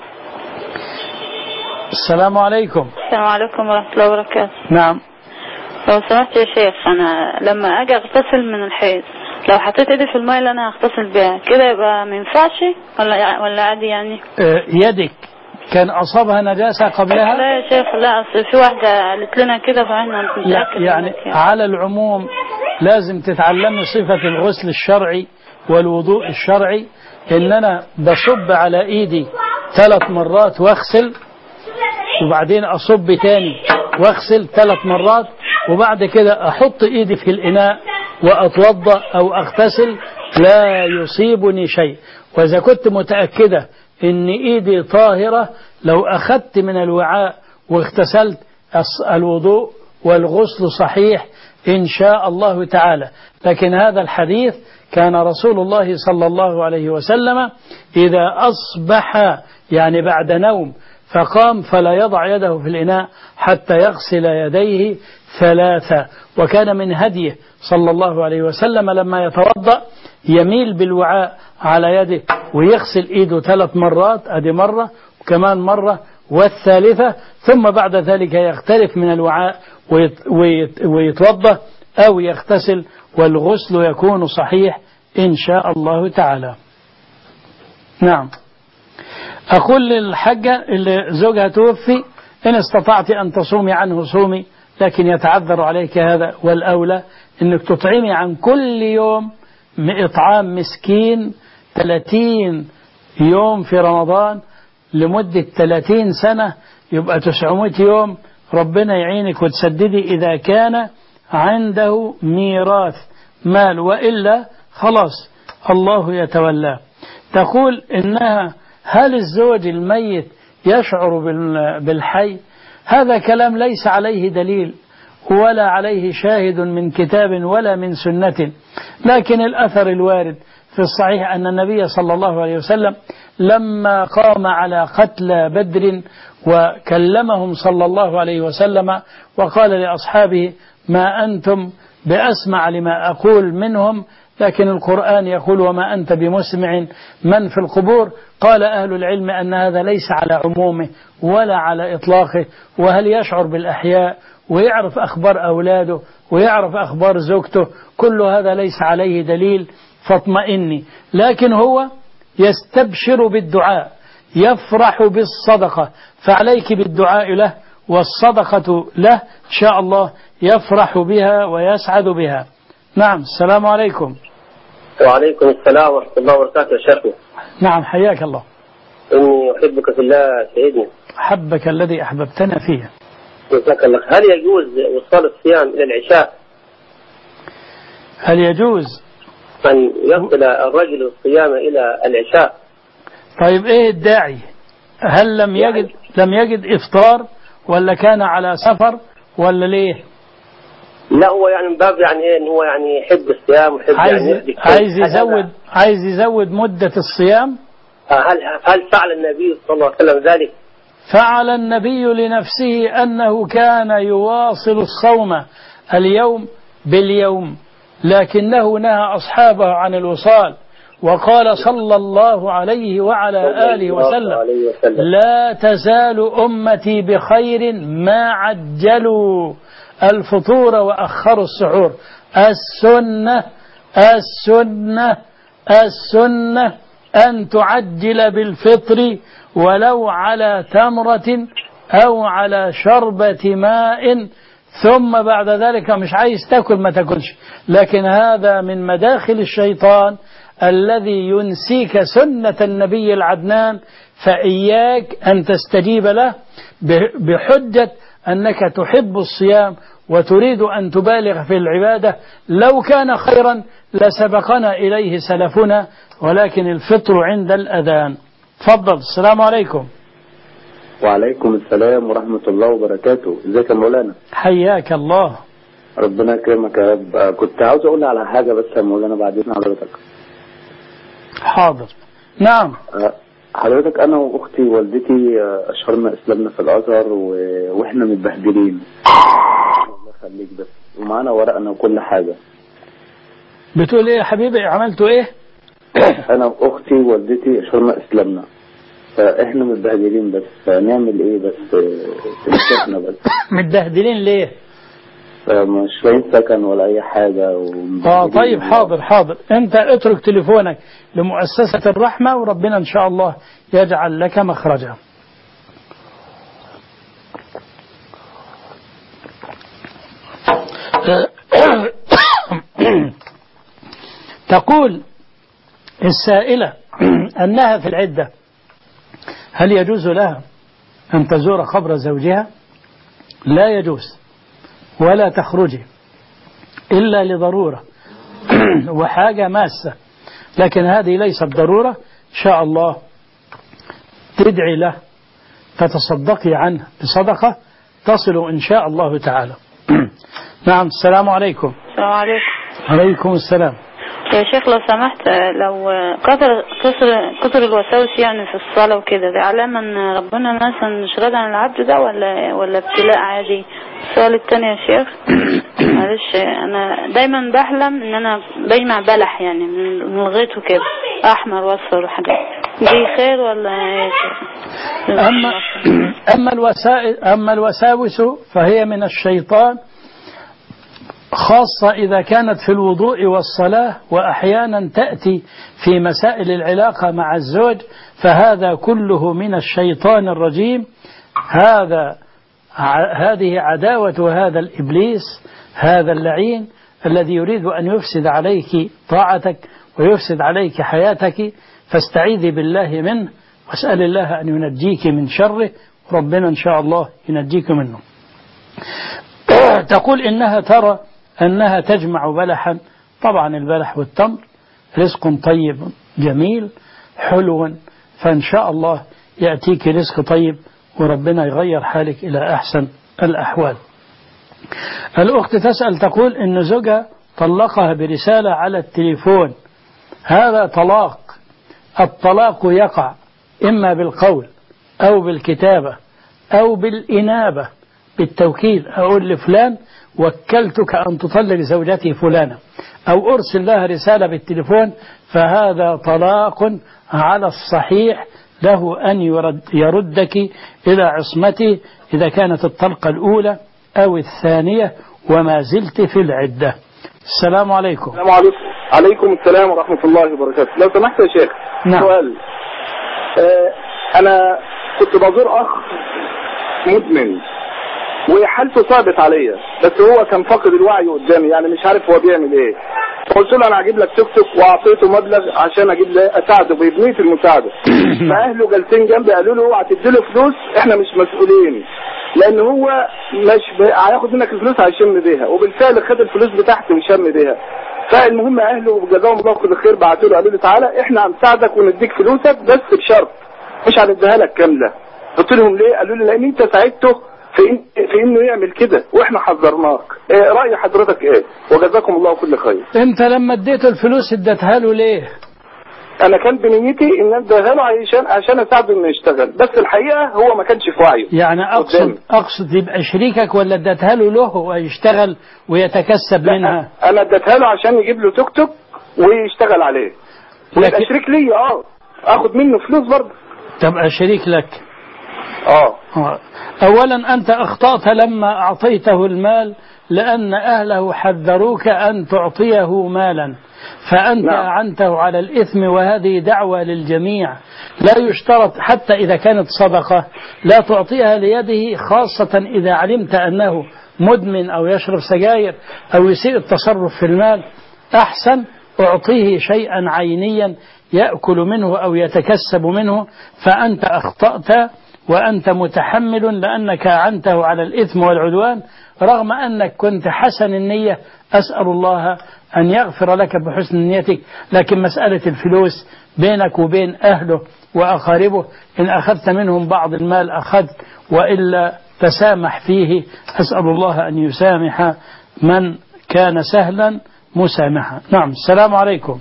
Speaker 2: السلام عليكم.
Speaker 8: السلام عليكم ورحمة الله وبركاته.
Speaker 2: نعم.
Speaker 8: لو سمحت يا شيخ، أنا لما أجي أغتسل من الحيض لو حطيت إيدي في الماء اللي أنا هغتسل بيها كده يبقى ما ينفعش ولا ولا عادي يعني؟
Speaker 2: اه يدك كان أصابها نجاسة قبلها؟
Speaker 8: لا يا شيخ، لا، أصل في واحدة قالت لنا كده فإحنا متأكد.
Speaker 2: يعني, يعني على العموم لازم تتعلمي صفة الغسل الشرعي والوضوء الشرعي، إن أنا بصب على إيدي ثلاث مرات واغسل وبعدين أصب تاني واغسل ثلاث مرات، وبعد كده أحط إيدي في الإناء وأتوضأ أو أغتسل لا يصيبني شيء. وإذا كنت متأكدة إن إيدي طاهرة لو أخذت من الوعاء واغتسلت الوضوء والغسل صحيح إن شاء الله تعالى. لكن هذا الحديث كان رسول الله صلى الله عليه وسلم إذا أصبح يعني بعد نوم فقام فلا يضع يده في الإناء حتى يغسل يديه ثلاثة. وكان من هديه صلى الله عليه وسلم لما يتوضأ يميل بالوعاء على يده ويغسل إيده ثلاث مرات، أدي مرة وكمان مرة والثالثة، ثم بعد ذلك يختلف من الوعاء ويتوضأ أو يغتسل والغسل يكون صحيح إن شاء الله تعالى. نعم. أقول للحجة اللي زوجها توفي إن استطعت أن تصومي عنه صومي، لكن يتعذر عليك هذا، والأولى أنك تطعمي عن كل يوم إطعام مسكين ثلاثين يوم في رمضان لمدة ثلاثين سنة، يبقى تسعمائة يوم. ربنا يعينك وتسددي إذا كان عنده ميراث مال، وإلا خلاص الله يتولاه. تقول إنها هل الزوج الميت يشعر بالحي؟ هذا كلام ليس عليه دليل ولا عليه شاهد من كتاب ولا من سنة، لكن الأثر الوارد في الصحيح أن النبي صلى الله عليه وسلم لما قام على قتلى بدر وكلمهم صلى الله عليه وسلم وقال لأصحابه ما أنتم بأسمع لما أقول منهم، لكن القرآن يقول وما أنت بمسمع من في القبور. قال أهل العلم أن هذا ليس على عمومه ولا على إطلاقه، وهل يشعر بالأحياء ويعرف أخبار أولاده ويعرف أخبار زوجته، كل هذا ليس عليه دليل فاطمئني. لكن هو يستبشر بالدعاء، يفرح بالصدقة، فعليك بالدعاء له والصدقة له إن شاء الله يفرح بها ويسعد بها. نعم. السلام عليكم.
Speaker 9: وعليكم السلام ورحمة الله وبركاته يا شيخنا.
Speaker 2: نعم حياك الله.
Speaker 9: إني أحبك في الله سيدنا.
Speaker 2: أحبك الذي أحببتنا فيه.
Speaker 9: جزاك الله. هل يجوز وصال الصيام إلى العشاء؟
Speaker 2: هل يجوز
Speaker 9: أن يصل الرجل الصيام إلى العشاء؟
Speaker 2: طيب إيه الداعي؟ هل لم يجد لم يجد إفطار ولا كان على سفر ولا ليه؟
Speaker 9: لا هو يعني من باب يعني إيه إن هو يعني يحب الصيام ويحب
Speaker 2: عايز
Speaker 9: يعني
Speaker 2: عايز يزود عايز يزود مدة الصيام.
Speaker 9: هل هل فعل النبي صلى الله عليه وسلم ذلك؟
Speaker 2: فعل النبي لنفسه أنه كان يواصل الصوم اليوم باليوم، لكنه نهى أصحابه عن الوصال، وقال صلى الله عليه وعلى آله وسلم لا تزال أمتي بخير ما عجلوا الفطور وأخروا السحور. السنة السنة السنة أن تعجل بالفطر ولو على تمرة أو على شربة ماء، ثم بعد ذلك مش عايز تاكل ما تاكلش. لكن هذا من مداخل الشيطان الذي ينسيك سنة النبي العدنان، فإياك أن تستجيب له بحجة أنك تحب الصيام وتريد أن تبالغ في العبادة. لو كان خيرا لسبقنا إليه سلفنا، ولكن الفطر عند الأذان. تفضل. السلام عليكم.
Speaker 10: وعليكم السلام ورحمة الله وبركاته. ازيك يا مولانا؟
Speaker 2: حياك الله.
Speaker 10: ربنا يكرمك يا رب. كنت عاوز اقول على حاجة بس يا مولانا بعدين حضرتك.
Speaker 2: حاضر. نعم.
Speaker 10: حضرتك انا واختي والدتي اشهرنا اسلامنا في الازهر و... واحنا متبهدلين. الله يخليك بس، ومعانا ورقنا وكل حاجة.
Speaker 2: بتقول ايه يا حبيبي؟ عملتوا ايه؟
Speaker 10: انا واختي والدتي اشهرنا اسلامنا، فاحنا متبهدلين بس نعمل ايه؟ بس تنسفنا بس.
Speaker 2: متبهدلين ليه؟
Speaker 10: مش لاقيين سكن ولا اي حاجة.
Speaker 2: اه طيب حاضر حاضر. انت اترك تليفونك لمؤسسة الرحمة وربنا ان شاء الله يجعل لك مخرجا. تقول السائلة أنها في العدة، هل يجوز لها أن تزور قبر زوجها لا يجوز، ولا تخرجي إلا لضرورة وحاجة ماسة، لكن هذه ليست ضرورة. إن شاء الله تدعي له، تتصدقي عنه بصدقة تصل إن شاء الله تعالى. نعم. السلام عليكم.
Speaker 8: السلام عليكم.
Speaker 2: عليكم السلام.
Speaker 8: يا شيخ لو سمحت، لو كثر كثر كثر الوساوس يعني في الصلاة وكده، ده علامة ان ربنا مثلا مش راضي عن العبد ده، ولا ولا ابتلاء عادي؟ السؤال الثاني يا شيخ، معلش، انا دايما بحلم ان انا بجمع بلح يعني من الغيط وكده، احمر واصفر وحاجات دي، خير ولا ايه؟
Speaker 2: اما اما الوسائل اما الوساوس فهي من الشيطان، خاصة إذا كانت في الوضوء والصلاة، وأحيانا تأتي في مسائل العلاقة مع الزوج، فهذا كله من الشيطان الرجيم. هذا هذه عداوة هذا الإبليس، هذا اللعين الذي يريد أن يفسد عليك طاعتك ويفسد عليك حياتك، فاستعيذي بالله منه واسأل الله أن ينجيك من شره، ربنا إن شاء الله ينجيك منه. تقول إنها ترى أنها تجمع بلحا. طبعا البلح والتمر رزق طيب جميل حلو، فإن شاء الله يأتيك رزق طيب وربنا يغير حالك إلى أحسن الأحوال. الأخت تسأل تقول إن زوجها طلقها برسالة على التليفون. هذا طلاق. الطلاق يقع إما بالقول أو بالكتابة أو بالإنابة، بالتوكيد، أقول لفلان وكلتك أن تطلق زوجتي فلانة، أو أرسل لها رسالة بالتليفون، فهذا طلاق على الصحيح، له أن يرد يردك إلى عصمته إذا كانت الطلقة الأولى أو الثانية وما زلت في العدة. السلام عليكم.
Speaker 11: السلام عليكم. عليكم السلام ورحمة الله وبركاته. لو سمحت يا شيخ،
Speaker 2: نعم.
Speaker 11: سؤال. آه أنا كنت بزور أخ مدمن وحالته صعبت عليا، بس هو كان فاقد الوعي قدامي، يعني مش عارف هو بيعمل ايه. فقلت له انا هجيب لك توك توك، واعطيته مبلغ عشان اجيب له اساعده بابنيه المساعده. فاهله جالسين جنبي قالوا له اوعى تديله فلوس، احنا مش مسؤولين، لان هو مش هياخد منك الفلوس هيشم بيها، وبالفعل خد الفلوس بتاعته وشم بيها. فالمهم اهله جزاهم الله كل خير بعتوا له قالوا له تعالى احنا هنساعدك ونديك فلوسك بس بشرط مش هنديها لك كامله. قلت لهم ليه؟ قالوا لي لان انت ساعدته في, إن في انه يعمل كده واحنا حذرناك. إيه رأي حضرتك ايه؟ وجزاكم الله كل خير.
Speaker 2: انت لما اديته الفلوس اديتها له ليه؟
Speaker 11: انا كان بنيتي ان اديها له عشان عشان اساعده انه يشتغل، بس الحقيقه هو ما كانش في وعيه.
Speaker 2: يعني اقصد قدام. اقصد يبقى شريكك ولا اديتها له له ويشتغل ويتكسب منها؟
Speaker 11: انا اديتها له عشان يجيب له توك توك ويشتغل عليه. ويبقى لكن... شريك ليا، اه اخد منه فلوس برضه.
Speaker 2: تبقى شريك لك.
Speaker 11: اه
Speaker 2: أولا أنت أخطأت لما أعطيته المال، لأن أهله حذروك أن تعطيه مالا، فأنت نعم. أعنته على الإثم، وهذه دعوة للجميع. لا يشترط حتى إذا كانت صدقة لا تعطيها ليده، خاصة إذا علمت أنه مدمن أو يشرب سجاير أو يسيء التصرف في المال. أحسن أعطيه شيئا عينيا يأكل منه أو يتكسب منه، فأنت أخطأت وأنت متحمل لأنك أعنته على الإثم والعدوان، رغم أنك كنت حسن النية. أسأل الله أن يغفر لك بحسن نيتك، لكن مسألة الفلوس بينك وبين أهله وأقاربه، إن أخذت منهم بعض المال أخذت، وإلا تسامح فيه. أسأل الله أن يسامح من كان سهلا مسامحا. نعم. السلام عليكم.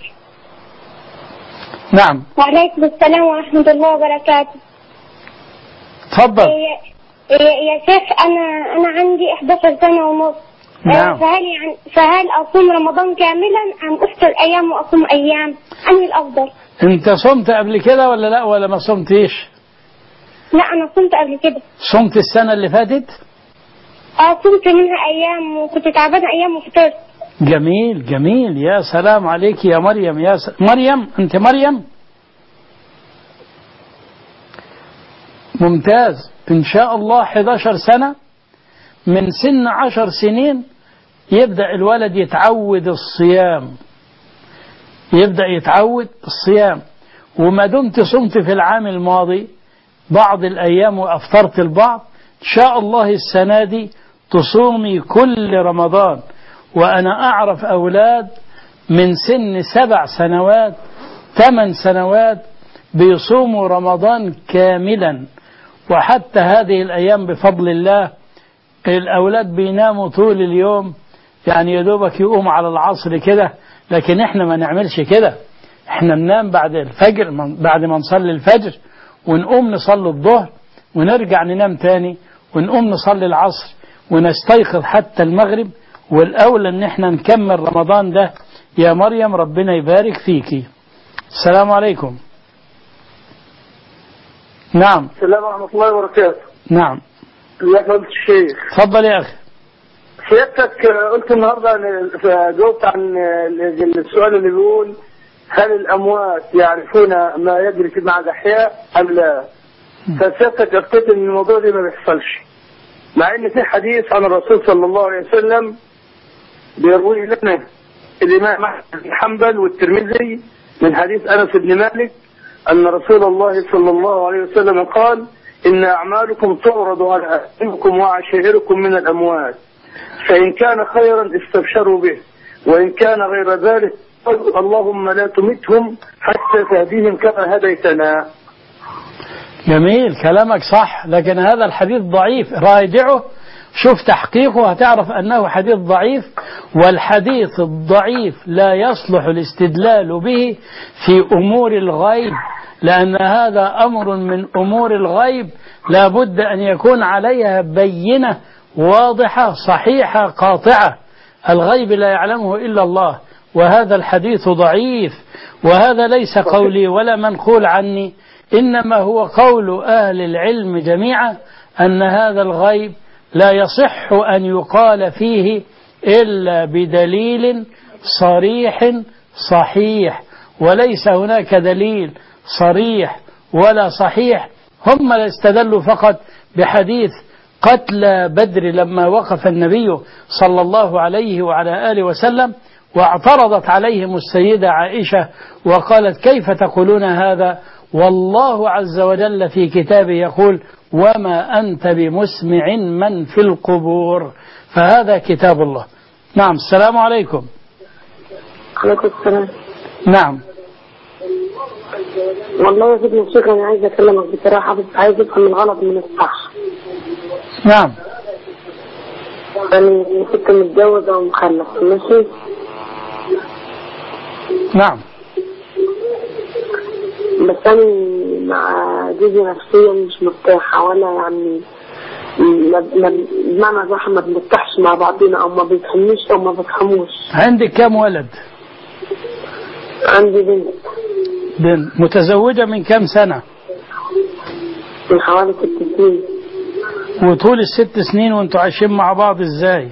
Speaker 2: نعم.
Speaker 12: وعليكم السلام ورحمة الله وبركاته.
Speaker 2: تفضل.
Speaker 12: يا شيخ أنا أنا عندي إحدى عشرة سنة ونص.
Speaker 2: نعم.
Speaker 12: فهل يعني فهل أصوم رمضان كاملا أم أفطر أيام وأصوم أيام؟ أنهي الأفضل؟
Speaker 2: أنت صمت قبل كده ولا لا ولا ما صمتيش؟
Speaker 12: لا أنا صمت قبل كده.
Speaker 2: صمت السنة اللي فاتت؟
Speaker 12: اه صمت منها أيام وكنت تعبانة أيام وفطرت.
Speaker 2: جميل جميل. يا سلام عليك يا مريم. يا س... مريم أنت مريم؟ ممتاز. إن شاء الله إحدى عشرة سنة، من سن عشر سنين يبدأ الولد يتعود الصيام، يبدأ يتعود الصيام. وما دمت صمت في العام الماضي بعض الأيام وأفطرت البعض، إن شاء الله السنة دي تصومي كل رمضان. وأنا أعرف أولاد من سن سبع سنوات ثمان سنوات بيصوموا رمضان كاملا. وحتى هذه الأيام بفضل الله الأولاد بيناموا طول اليوم، يعني يدوبك يقوم على العصر كده، لكن احنا ما نعملش كده. احنا ننام بعد الفجر، بعد ما نصلي الفجر ونقوم نصلي الظهر ونرجع ننام تاني ونقوم نصلي العصر ونستيقظ حتى المغرب. والأولى ان احنا نكمل رمضان ده. يا مريم ربنا يبارك فيكي. السلام عليكم. نعم.
Speaker 13: السلام ورحمة الله وبركاته.
Speaker 2: نعم.
Speaker 13: يا فضيلة الشيخ.
Speaker 2: تفضل يا أخي.
Speaker 13: سيادتك قلت النهارده جاوبت عن السؤال اللي بيقول هل الأموات يعرفون ما يجري في مع الأحياء أم لا؟ فسيادتك أفتيت إن الموضوع ده ما بيحصلش، مع إن في حديث عن الرسول صلى الله عليه وسلم بيروي لنا الإمام أحمد بن حنبل والترمذي من حديث أنس بن مالك أن رسول الله صلى الله عليه وسلم قال: إن أعمالكم تعرض على أهلكم وعشائركم من الأموات، فإن كان خيرا استبشروا به، وإن كان غير ذلك قالوا اللهم لا تمتهم حتى تهديهم كما هديتنا.
Speaker 2: جميل كلامك صح، لكن هذا الحديث ضعيف. راجعه شوف تحقيقه هتعرف أنه حديث ضعيف. والحديث الضعيف لا يصلح الاستدلال به في أمور الغيب، لأن هذا أمر من أمور الغيب لا بد أن يكون عليها بينة واضحة صحيحة قاطعة. الغيب لا يعلمه إلا الله، وهذا الحديث ضعيف. وهذا ليس قولي ولا منقول عني، إنما هو قول أهل العلم جميعا أن هذا الغيب لا يصح أن يقال فيه إلا بدليل صريح صحيح، وليس هناك دليل صريح ولا صحيح. هم استدلوا فقط بحديث قتل بدر لما وقف النبي صلى الله عليه وعلى آله وسلم، واعترضت عليهم السيدة عائشة وقالت: كيف تقولون هذا والله عز وجل في كتابه يقول: وما أنت بمسمع من في القبور. فهذا كتاب الله. نعم. السلام عليكم.
Speaker 14: عليكم السلام.
Speaker 2: نعم.
Speaker 14: والله يا سيدنا الشيخ أنا عايز أكلمك بصراحة، بس عايز أفهم الغلط من الصح.
Speaker 2: نعم.
Speaker 14: أنا كنت متجوزة ومخلف، ماشي؟
Speaker 2: نعم.
Speaker 14: بس أنا مع جوزي نفسيا مش مرتاحة، ولا يعني بمعنى صح ما بنرتاحش مع بعضنا، أو ما بنفهموش أو ما بفهموش.
Speaker 2: عندك كم ولد؟
Speaker 14: عندي بنت.
Speaker 2: بنت متزوجة من كم سنة؟
Speaker 14: من حوالي ست سنين.
Speaker 2: وطول الست سنين وانتوا عايشين مع بعض ازاي؟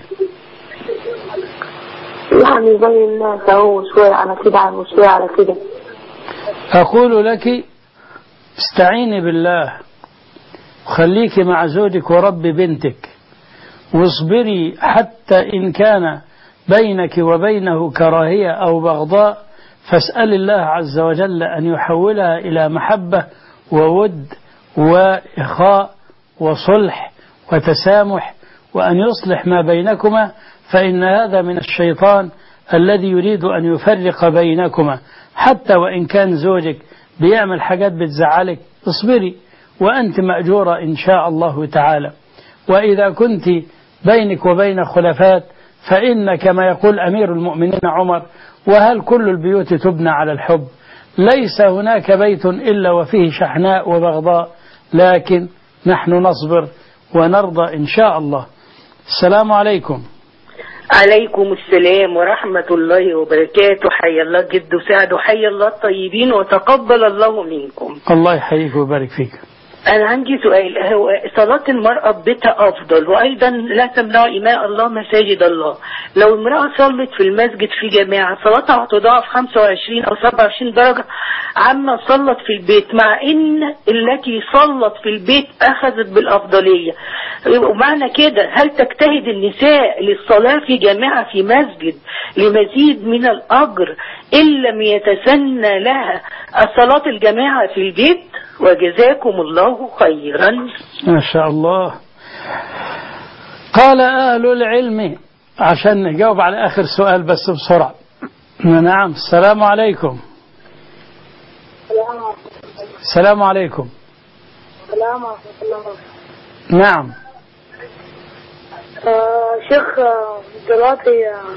Speaker 14: يعني زي الناس اهو، شوية على كده وشوية على كده.
Speaker 2: أقول لك استعيني بالله وخليكي مع زوجك وربي بنتك، واصبري حتى إن كان بينك وبينه كراهية أو بغضاء، فاسأل الله عز وجل أن يحولها إلى محبة وود وإخاء وصلح وتسامح، وأن يصلح ما بينكما، فإن هذا من الشيطان الذي يريد أن يفرق بينكما. حتى وإن كان زوجك بيعمل حاجات بتزعلك اصبري وأنت مأجورة إن شاء الله تعالى. وإذا كنت بينك وبين خلفات فإن كما يقول أمير المؤمنين عمر: وهل كل البيوت تبنى على الحب؟ ليس هناك بيت إلا وفيه شحناء وبغضاء، لكن نحن نصبر ونرضى إن شاء الله. السلام عليكم.
Speaker 15: عليكم السلام ورحمة الله وبركاته. حي الله جد وسعد، وحي الله الطيبين، وتقبل الله منكم.
Speaker 2: الله يحييك ويبارك فيك.
Speaker 15: أنا عندي سؤال، هو صلاة المرأة ببيتها أفضل، وأيضا لا تمنع إماء الله مساجد الله. لو المرأة صلت في المسجد في جماعة صلاتها هتضاعف خمسة وعشرين أو سبعة وعشرين درجة عما صلت في البيت، مع إن التي صلت في البيت أخذت بالأفضلية. ومعنى كده هل تجتهد النساء للصلاة في جماعة في مسجد لمزيد من الأجر إن لم يتسنى لها الصلاة الجماعة في البيت؟ وجزاكم الله خيرا.
Speaker 2: ما شاء الله. قال أهل العلم، عشان نجاوب على آخر سؤال بس بسرعة. نعم. السلام عليكم. السلام عليكم.
Speaker 12: السلام ورحمة الله وبركاته.
Speaker 2: نعم.
Speaker 12: آه شيخ آه، دلوقتي آه،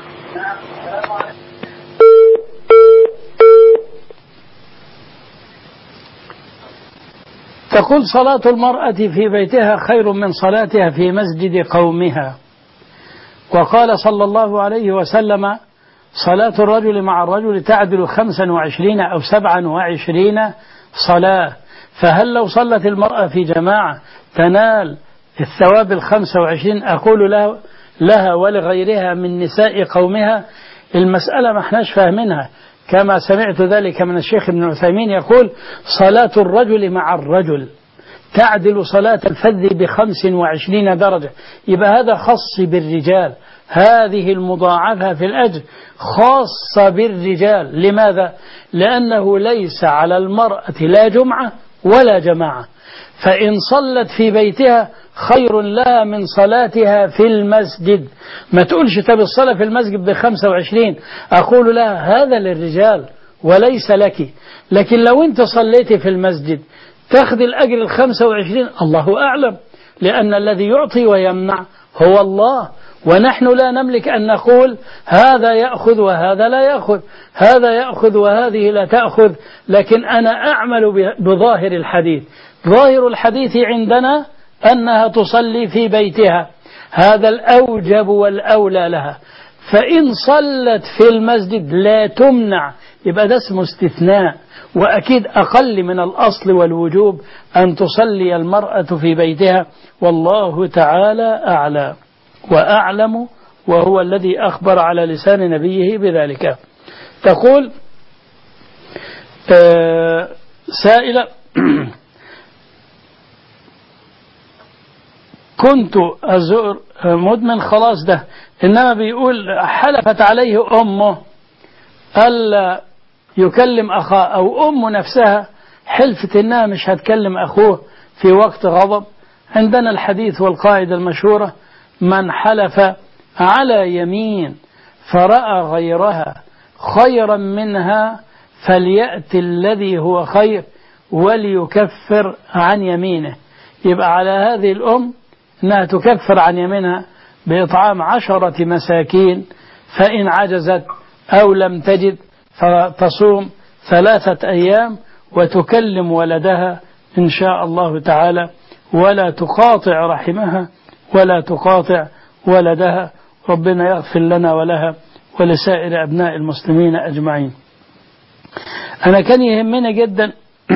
Speaker 2: تقول صلاة المرأة في بيتها خير من صلاتها في مسجد قومها، وقال صلى الله عليه وسلم صلاة الرجل مع الرجل تعدل خمسا وعشرين أو سبعا وعشرين صلاة، فهل لو صلت المرأة في جماعة تنال الثواب الخمسة وعشرين؟ أقول له لها ولغيرها من نساء قومها المسألة ما احناش فاهمينها، كما سمعت ذلك من الشيخ ابن عثيمين يقول صلاة الرجل مع الرجل تعدل صلاة الفذ بخمس وعشرين درجة، يبقى هذا خاص بالرجال، هذه المضاعفة في الأجر خاصة بالرجال. لماذا؟ لأنه ليس على المرأة لا جمعة ولا جماعة، فإن صلت في بيتها خير لها من صلاتها في المسجد. ما تقولش طب الصلاة في المسجد بخمسة وعشرين، أقول لها هذا للرجال وليس لك، لكن لو أنت صليت في المسجد تأخذ الأجر الخمسة وعشرين، الله أعلم، لأن الذي يعطي ويمنع هو الله، ونحن لا نملك أن نقول هذا يأخذ وهذا لا يأخذ، هذا يأخذ وهذه لا تأخذ، لكن أنا أعمل بظاهر الحديث. ظاهر الحديث عندنا أنها تصلي في بيتها، هذا الأوجب والأولى لها، فإن صلت في المسجد لا تمنع، يبقى ده اسمه استثناء، وأكيد أقل من الأصل والوجوب أن تصلي المرأة في بيتها، والله تعالى أعلى وأعلم، وهو الذي أخبر على لسان نبيه بذلك. تقول آه سائلة كنت أزور مدمن خلاص ده، إنما بيقول حلفت عليه أمه ألا يكلم أخاه، أو أمه نفسها حلفت إنها مش هتكلم أخوه في وقت غضب. عندنا الحديث والقاعدة المشهورة من حلف على يمين فرأى غيرها خيرا منها فليأتي الذي هو خير وليكفر عن يمينه. يبقى على هذه الأم أنها تكفر عن يمينها بإطعام عشرة مساكين، فإن عجزت أو لم تجد فتصوم ثلاثة أيام وتكلم ولدها إن شاء الله تعالى، ولا تقاطع رحمها ولا تقاطع ولدها. ربنا يغفر لنا ولها ولسائر أبناء المسلمين أجمعين. أنا كان يهمني جدا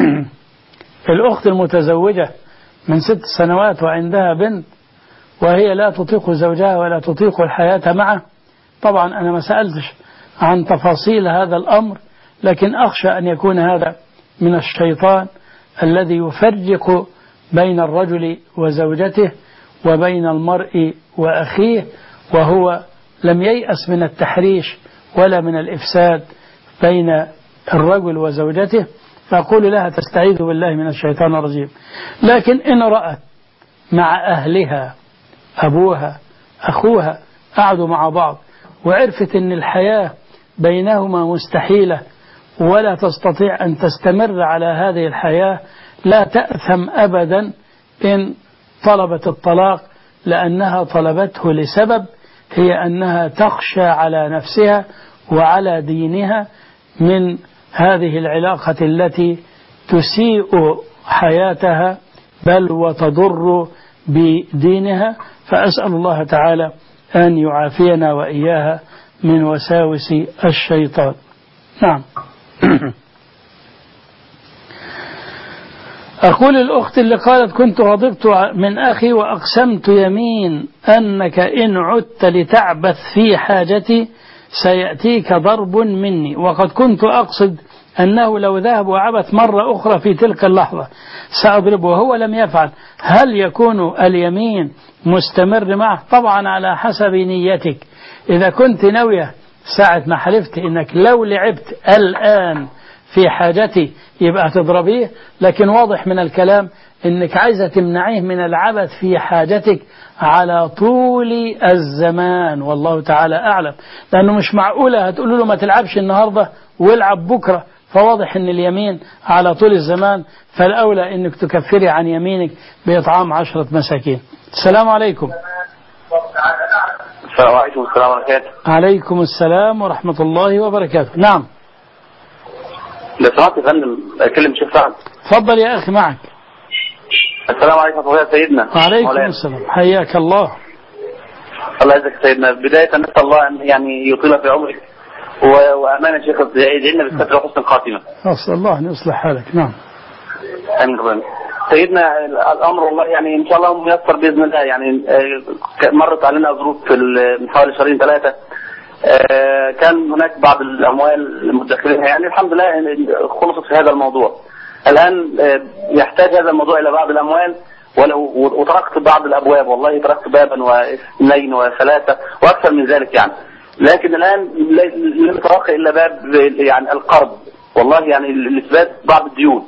Speaker 2: الأخت المتزوجة من ست سنوات وعندها بنت وهي لا تطيق زوجها ولا تطيق الحياة معه. طبعا أنا ما سألتش عن تفاصيل هذا الأمر، لكن أخشى أن يكون هذا من الشيطان الذي يفرق بين الرجل وزوجته وبين المرء وأخيه، وهو لم ييأس من التحريش ولا من الإفساد بين الرجل وزوجته، فأقول لها تستعيذ بالله من الشيطان الرجيم. لكن إن رأت مع أهلها أبوها أخوها قعدوا مع بعض وعرفت أن الحياة بينهما مستحيلة ولا تستطيع أن تستمر على هذه الحياة، لا تأثم أبدا إن طلبت الطلاق، لأنها طلبته لسبب، هي أنها تخشى على نفسها وعلى دينها من هذه العلاقة التي تسيء حياتها بل وتضر بدينها. فأسأل الله تعالى أن يعافينا وإياها من وساوس الشيطان. نعم. أقول الأخت اللي قالت كنت غضبت من أخي وأقسمت يمين أنك إن عدت لتعبث في حاجتي سيأتيك ضرب مني، وقد كنت أقصد أنه لو ذهب وعبث مرة أخرى في تلك اللحظة سأضربه وهو لم يفعل، هل يكون اليمين مستمر معه؟ طبعا على حسب نيتك. إذا كنت ناوية ساعة ما حلفت إنك لو لعبت الآن في حاجتي يبقى تضربيه، لكن واضح من الكلام انك عايزة تمنعيه من العبث في حاجتك على طول الزمان، والله تعالى اعلم، لانه مش معقولة هتقول له ما تلعبش النهاردة والعب بكرة، فواضح ان اليمين على طول الزمان، فالاولى انك تكفري عن يمينك باطعام عشرة مساكين. السلام عليكم.
Speaker 16: السلام عليكم السلام وبركاته.
Speaker 2: عليكم السلام ورحمة الله وبركاته. نعم.
Speaker 16: لو سمحت يا فندم اكلم الشيخ سعد.
Speaker 2: تفضل يا اخي معك.
Speaker 16: السلام عليكم ورحمة الله سيدنا.
Speaker 2: وعليكم السلام، حياك الله.
Speaker 16: الله يجزاك سيدنا. بداية نسأل الله أن يعني يطيل في عمرك وأمانة شيخ يجعلنا بالستر وحسن الخاتمة.
Speaker 2: أسأل الله أن يصلح حالك. نعم.
Speaker 16: آمين ربنا. سيدنا الأمر والله يعني إن شاء الله ميسر بإذن الله. يعني مرت علينا ظروف من حوالي شهرين ثلاثة، كان هناك بعض الأموال المدخرينها يعني الحمد لله خلصت في هذا الموضوع. الآن يحتاج هذا الموضوع إلى بعض الأموال، وتركت بعض الأبواب، والله تركت بابا واثنين وثلاثة وأكثر من ذلك يعني، لكن الآن لم يتبقى إلا باب يعني القرض، والله يعني لإثبات بعض الديون.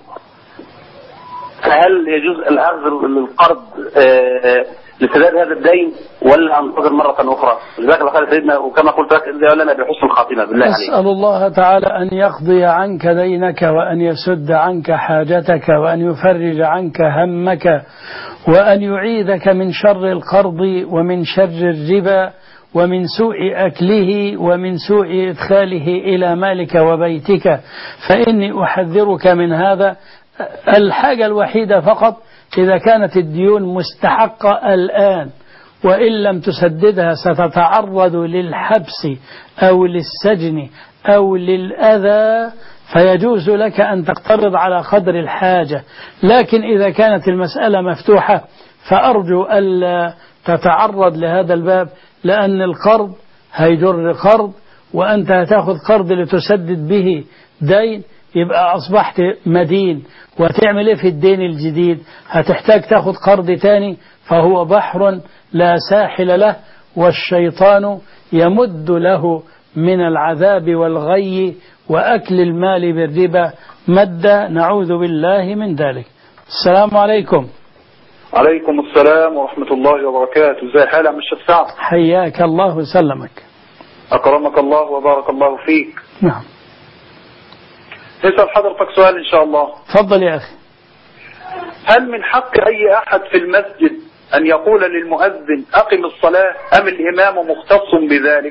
Speaker 16: فهل يجوز الأخذ القرض لسداد هذا الدين ولا أنتظر مرة أخرى؟ جزاك الله خير سيدنا، وكما قلت لك ادعوا لنا بحسن الخاتمة بالله عليك.
Speaker 2: أسأل الله تعالى أن يقضي عنك دينك، وأن يسد عنك حاجتك، وأن يفرج عنك همك، وأن يعيذك من شر القرض ومن شر الربا ومن سوء أكله ومن سوء إدخاله إلى مالك وبيتك، فإني أحذرك من هذا. الحاجة الوحيدة فقط إذا كانت الديون مستحقة الآن وإن لم تسددها ستتعرض للحبس أو للسجن أو للأذى، فيجوز لك أن تقترض على قدر الحاجة. لكن إذا كانت المسألة مفتوحة فأرجو ألا تتعرض لهذا الباب، لأن القرض هيجر قرض، وأنت هتاخذ قرض لتسدد به دين، يبقى أصبحت مدين، وتعمل إيه في الدين الجديد؟ هتحتاج تاخذ قرض تاني، فهو بحر لا ساحل له، والشيطان يمد له من العذاب والغي وأكل المال بالربا مدا، نعوذ بالله من ذلك. السلام عليكم.
Speaker 17: عليكم السلام ورحمة الله وبركاته. ازي حالك يا عم الشيخ سعد؟
Speaker 2: حياك الله وسلمك.
Speaker 17: أكرمك الله وبارك الله فيك.
Speaker 2: نعم.
Speaker 17: نسأل حضرتك سؤال إن شاء الله.
Speaker 2: تفضل يا أخي.
Speaker 17: هل من حق أي أحد في المسجد أن يقول للمؤذن أقم الصلاة، أم الإمام مختص بذلك؟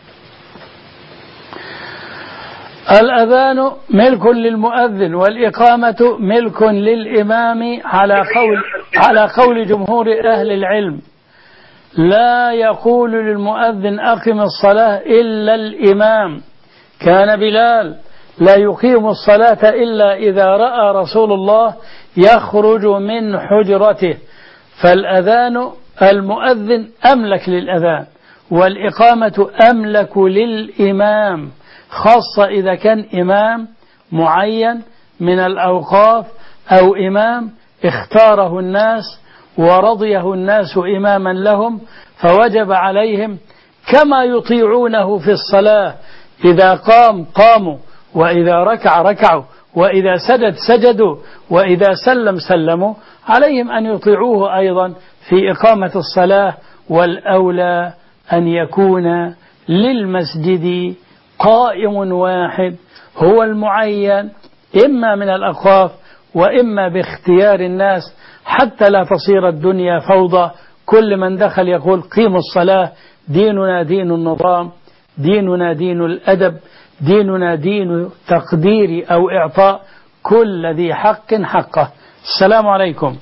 Speaker 2: الأذان ملك للمؤذن، والإقامة ملك للإمام على قول على قول جمهور أهل العلم. لا يقول للمؤذن أقم الصلاة إلا الإمام. كان بلال لا يقيم الصلاة إلا إذا رأى رسول الله يخرج من حجرته، فالأذان المؤذن أملك للأذان، والإقامة أملك للإمام، خاصة إذا كان إمام معين من الأوقاف أو إمام اختاره الناس ورضيه الناس إماما لهم، فوجب عليهم كما يطيعونه في الصلاة، إذا قام قاموا، وإذا ركع ركعوا، وإذا سجد سجدوا، وإذا سلم سلموا، عليهم أن يطيعوه أيضا في إقامة الصلاة. والأولى أن يكون للمسجد قائم واحد هو المعين، إما من الأوقاف وإما باختيار الناس، حتى لا تصير الدنيا فوضى، كل من دخل يقول قيموا الصلاة. ديننا دين النظام، ديننا دين الأدب، ديننا دين تقدير أو إعطاء كل ذي حق حقه. السلام عليكم.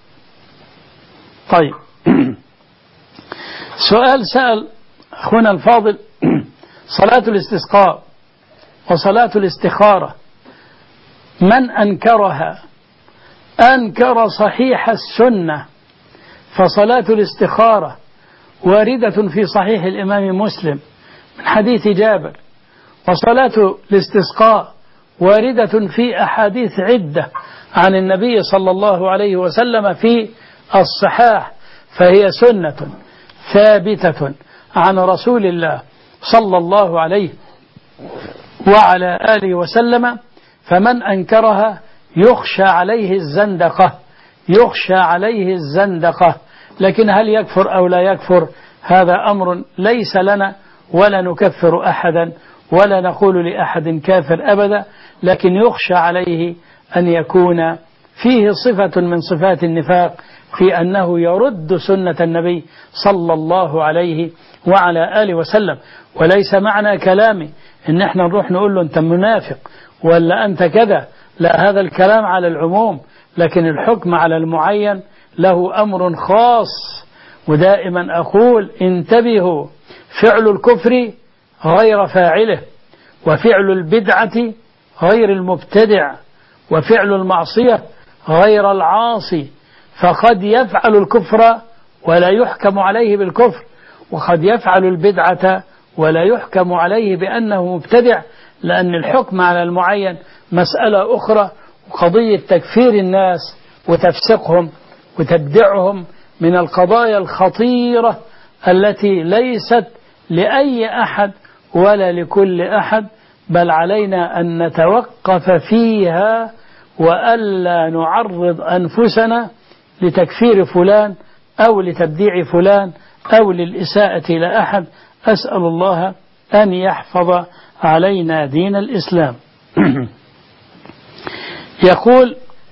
Speaker 2: طيب، سؤال سأل أخونا الفاضل: صلاة الاستسقاء وصلاة الاستخارة من أنكرها أنكر صحيح السنة، فصلاة الاستخارة واردة في صحيح الإمام مسلم من حديث جابر، وصلاة الاستسقاء واردة في أحاديث عدة عن النبي صلى الله عليه وسلم في الصحاح، فهي سنة ثابتة عن رسول الله صلى الله عليه وعلى آله وسلم، فمن أنكرها يخشى عليه الزندقة، يخشى عليه الزندقة. لكن هل يكفر أو لا يكفر هذا أمر ليس لنا، ولا نكفر أحدا ولا نقول لأحد كافر أبدا، لكن يخشى عليه أن يكون فيه صفة من صفات النفاق في أنه يرد سنة النبي صلى الله عليه وعلى آله وسلم. وليس معنى كلامي إن احنا نروح نقول له أنت منافق ولا أنت كذا، لا، هذا الكلام على العموم، لكن الحكم على المعين له أمر خاص. ودائما أقول انتبهوا، فعل الكفر غير فاعله، وفعل البدعة غير المبتدع، وفعل المعصية غير العاصي. فقد يفعل الكفر ولا يحكم عليه بالكفر، وقد يفعل البدعة ولا يحكم عليه بأنه مبتدع، لأن الحكم على المعين مسألة أخرى. وقضية تكفير الناس وتفسقهم وتبدعهم من القضايا الخطيرة التي ليست لأي أحد ولا لكل أحد، بل علينا أن نتوقف فيها وألا نعرض أنفسنا لتكفير فلان أو لتبديع فلان أو للإساءة إلى أحد. أسأل الله أن يحفظ علينا دين الإسلام. يقول: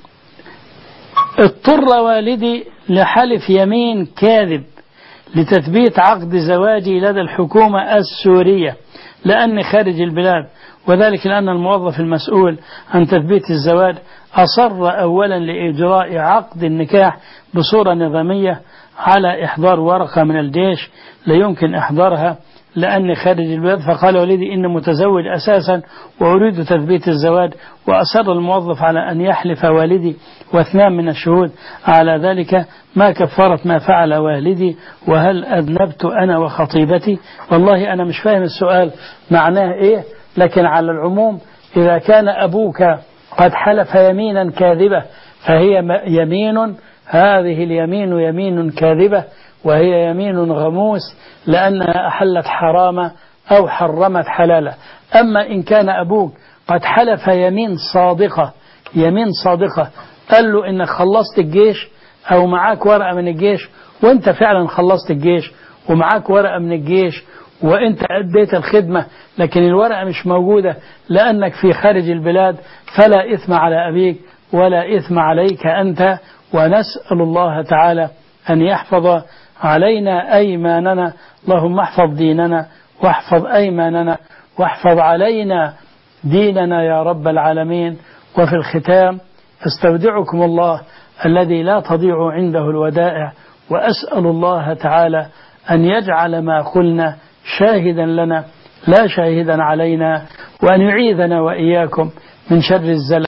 Speaker 2: اضطر والدي لحلف يمين كاذب لتثبيت عقد زواجي لدى الحكومة السورية لأني خارج البلاد، وذلك لأن الموظف المسؤول عن تثبيت الزواج أصر أولا لإجراء عقد النكاح بصورة نظامية على إحضار ورقة من الجيش لا يمكن إحضارها لأني خارج البلاد، فقال والدي إني متزوج أساسا وأريد تثبيت الزواج، وأصر الموظف على أن يحلف والدي واثنان من الشهود على ذلك. ما كفارة ما فعل والدي؟ وهل أذنبت أنا وخطيبتي؟ والله أنا مش فاهم السؤال معناه إيه، لكن على العموم إذا كان أبوك قد حلف يمينا كاذبة فهي يمين، هذه اليمين يمين كاذبة، وهي يمين غموس لأنها أحلت حراما أو حرمت حلالا. أما إن كان أبوك قد حلف يمين صادقة، يمين صادقة قال له إنك خلصت الجيش أو معاك ورقة من الجيش، وإنت فعلا خلصت الجيش ومعاك ورقة من الجيش وإنت أديت الخدمة، لكن الورقة مش موجودة لأنك في خارج البلاد، فلا إثم على أبيك ولا إثم عليك أنت. ونسأل الله تعالى أن يحفظ علينا أيماننا. اللهم احفظ ديننا واحفظ أيماننا واحفظ علينا ديننا يا رب العالمين. وفي الختام استودعكم الله الذي لا تضيع عنده الودائع، وأسأل الله تعالى أن يجعل ما قلنا شاهدا لنا لا شاهدا علينا، وأن يعيذنا وإياكم من شر الزلل